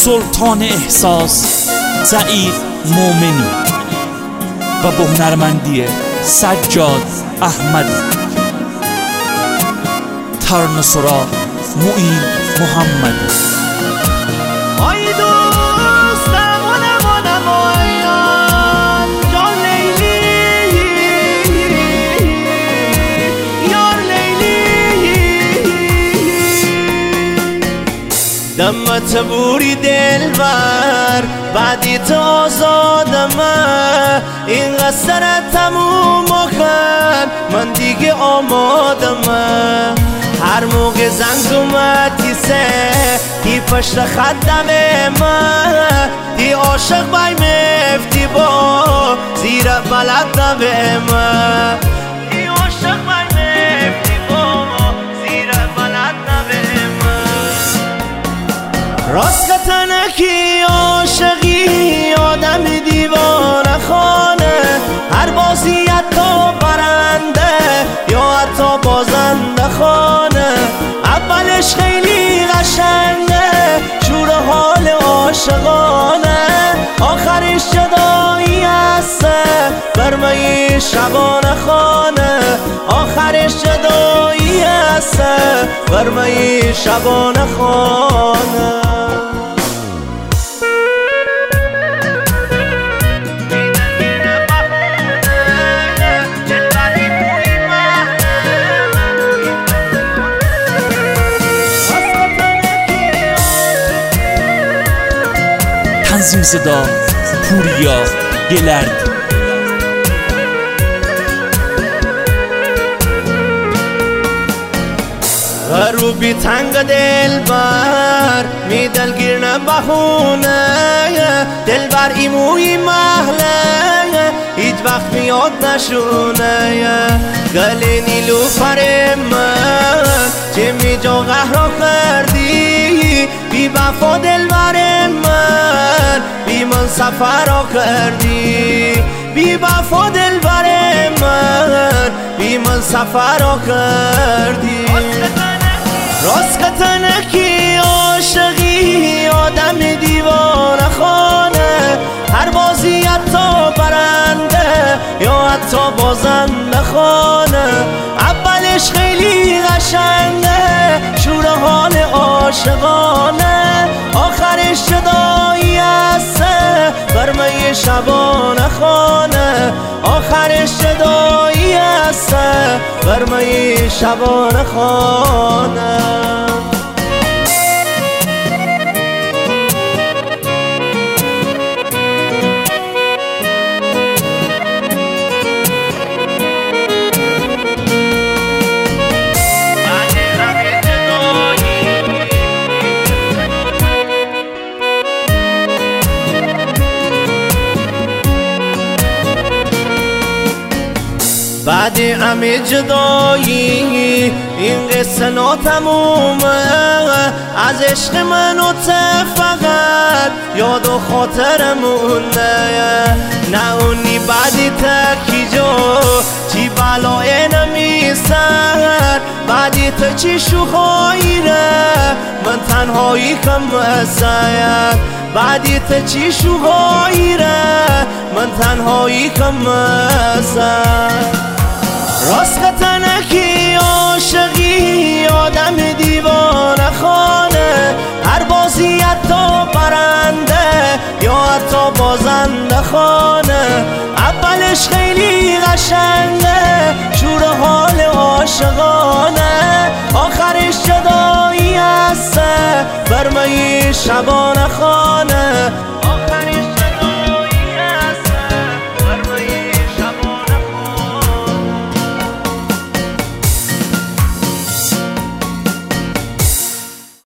سلطان احساس ضعیف مومنی و با هنرمندی سجاد احمدی. ترانه سرا معین محمدی. آی دوستم و نمایان جان لیلی یار لیلی دمت بوری دلبر بعدی تو آزادمه این قصر تموم کن من دیگه آمادمه هر موقع زنگ اومد کیسه دی پشت خدم من دی عاشق بای مفتی با زیر بلد نبه من دی عاشق بای مفتی با زیر بلد نبه من راست تنکی عاشقی آدم دیوانه خانه هر بازی حتی برنده یا حتی بازنده خانه اولش خیلی قشنگه شور حال عاشقانه آخرش جدایی هسته برمه شبانه خانه آخرش جدایی هسته برمه شبانه خانه تنظیم صدا پوریا گلرد. روبی تنگ دل بر می دلگیر نبهونه دل بر ایموی محله هیچ وقت میاد نشونه گلی نیلوفر من چه می جا قهرا کردی بی وفا دل بر من بی من سفر را کردی بی وفا دل بر من بی من سفر را کردی راست تنکی عاشقی آدم دیوانه خانه هر بازی حتی برنده یا حتی بازنده خانه اولش خیلی قشنگه شور حال عاشقانه آخرش جدایی هسته برمه شبانه خانه آخرش جدایی هسته برمه شبانه خانه بعد همه جدایی این قصه ناتمومه از عشق من و فقط یاد و خاطرمونه نه اونی بعدی تکی جو چی بلای نمیسر بعدی تا چی شوخایی ره من تنهایی کم مسیر بعدی تا چی شوخایی ره من تنهایی کم مسیر راست تنکی عاشقی آدم دیوانه خانه هر بازی حتی برنده یا حتی بازنده خانه اولش خیلی قشنگه شور حال عاشقانه آخرش جدایی هسته برمه شبانه خانه